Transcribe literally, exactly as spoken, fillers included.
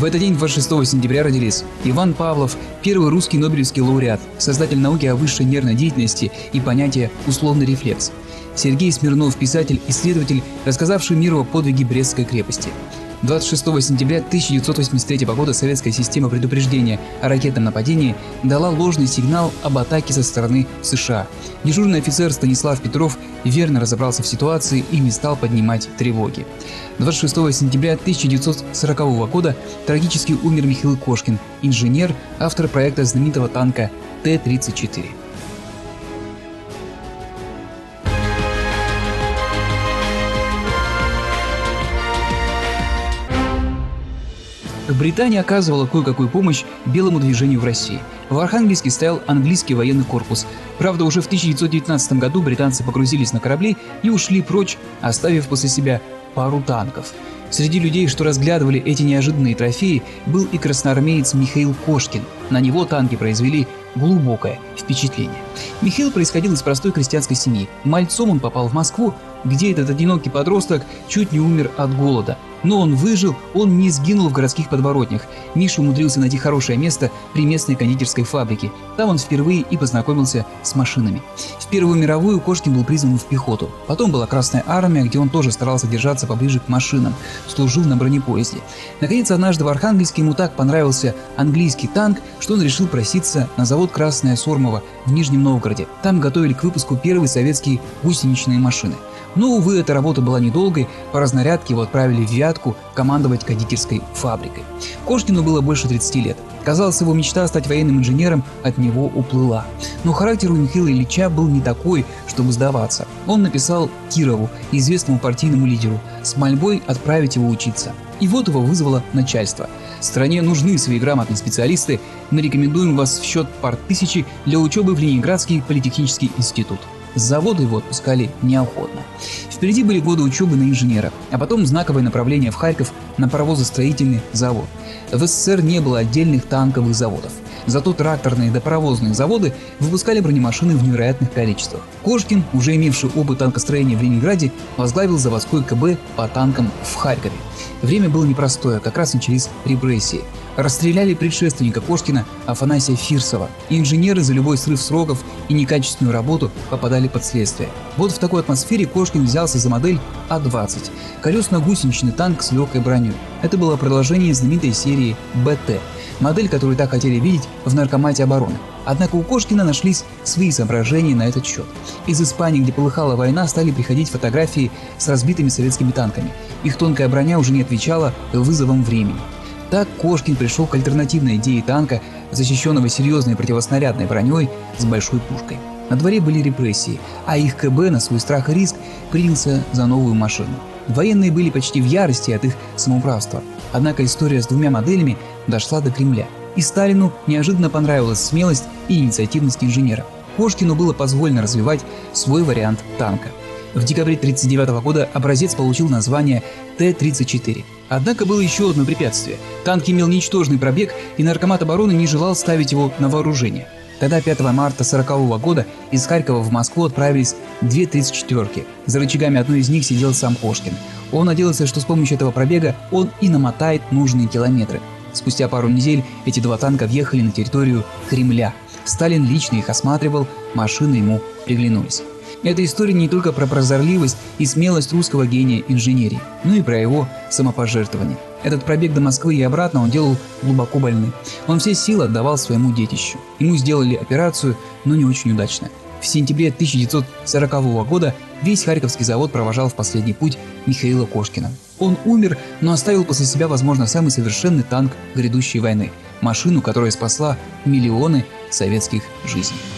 этот день, двадцать шестого сентября, родились Иван Павлов, первый русский нобелевский лауреат, создатель науки о высшей нервной деятельности и понятия «условный рефлекс». Сергей Смирнов, писатель, исследователь, рассказавший миру о подвиге Брестской крепости. двадцать шестого сентября тысяча девятьсот восемьдесят третьего года советская система предупреждения о ракетном нападении дала ложный сигнал об атаке со стороны США. Дежурный офицер Станислав Петров верно разобрался в ситуации и не стал поднимать тревоги. двадцать шестого сентября тысяча девятьсот сорокового года трагически умер Михаил Кошкин, инженер, автор проекта знаменитого танка Т тридцать четыре. Британия оказывала кое-какую помощь белому движению в России. В Архангельске стоял английский военный корпус. Правда, уже в тысяча девятьсот девятнадцатом году британцы погрузились на корабли и ушли прочь, оставив после себя пару танков. Среди людей, что разглядывали эти неожиданные трофеи, был и красноармеец Михаил Кошкин. На него танки произвели глубокое впечатление. Михаил происходил из простой крестьянской семьи. Мальцом он попал в Москву, где этот одинокий подросток чуть не умер от голода. Но он выжил, он не сгинул в городских подворотнях. Миша умудрился найти хорошее место при местной кондитерской фабрике. Там он впервые и познакомился с машинами. В Первую мировую Кошкин был призван в пехоту. Потом была Красная армия, где он тоже старался держаться поближе к машинам. Служил на бронепоезде. Наконец, однажды в Архангельске ему так понравился английский танк, что он решил проситься на завод «Красная Сормова» в Нижнем Новгороде. Там готовили к выпуску первые советские гусеничные машины. Но, увы, эта работа была недолгой, по разнарядке его отправили в Вятку командовать кондитерской фабрикой. Кошкину было больше тридцати лет. Казалось, его мечта стать военным инженером от него уплыла. Но характер у Михаила Ильича был не такой, чтобы сдаваться. Он написал Кирову, известному партийному лидеру, с мольбой отправить его учиться. И вот его вызвало начальство. Стране нужны свои грамотные специалисты, мы рекомендуем вас в счет парттысячи для учебы в Ленинградский политехнический институт. С завода его отпускали неохотно. Впереди были годы учебы на инженера, а потом знаковое направление в Харьков на паровозостроительный завод. В СССР не было отдельных танковых заводов. Зато тракторные да паровозные заводы выпускали бронемашины в невероятных количествах. Кошкин, уже имевший опыт танкостроения в Ленинграде, возглавил заводской КБ по танкам в Харькове. Время было непростое, как раз начались репрессии. Расстреляли предшественника Кошкина Афанасия Фирсова. И инженеры за любой срыв сроков и некачественную работу попадали под следствие. Вот в такой атмосфере Кошкин взялся за модель А двадцать – колесно-гусеничный танк с легкой броней. Это было продолжение знаменитой серии БТ. Модель, которую так хотели видеть в Наркомате обороны. Однако у Кошкина нашлись свои соображения на этот счет. Из Испании, где полыхала война, стали приходить фотографии с разбитыми советскими танками. Их тонкая броня уже не отвечала вызовам времени. Так Кошкин пришел к альтернативной идее танка, защищенного серьезной противоснарядной броней с большой пушкой. На дворе были репрессии, а их КБ на свой страх и риск принялся за новую машину. Военные были почти в ярости от их самоуправства. Однако история с двумя моделями дошла до Кремля. И Сталину неожиданно понравилась смелость и инициативность инженера. Кошкину было позволено развивать свой вариант танка. В декабре тысяча девятьсот тридцать девятого года образец получил название Т тридцать четыре. Однако было еще одно препятствие. Танк имел ничтожный пробег, и Наркомат обороны не желал ставить его на вооружение. Тогда пятого марта сорокового года из Харькова в Москву отправились две тридцать четвёрки. За рычагами одной из них сидел сам Кошкин. Он надеялся, что с помощью этого пробега он и намотает нужные километры. Спустя пару недель эти два танка въехали на территорию Кремля. Сталин лично их осматривал, машины ему приглянулись. Эта история не только про прозорливость и смелость русского гения инженерии, но и про его самопожертвование. Этот пробег до Москвы и обратно он делал глубоко больным. Он все силы отдавал своему детищу. Ему сделали операцию, но не очень удачно. В сентябре тысяча девятьсот сорокового года весь Харьковский завод провожал в последний путь Михаила Кошкина. Он умер, но оставил после себя, возможно, самый совершенный танк грядущей войны. Машину, которая спасла миллионы советских жизней.